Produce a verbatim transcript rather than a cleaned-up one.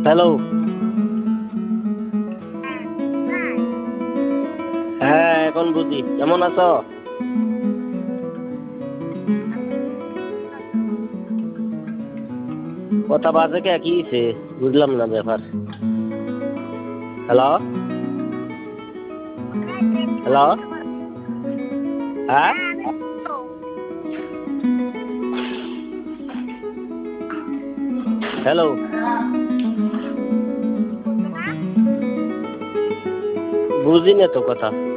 Hello. হ্যাঁ এখন বুঝি, কেমন আছো? কথা বাজে কে, কি হইছে? বুঝলাম না ব্যাপার। Hello hello. হ্যাঁ হ্যালো। বুঝি না তো কথা।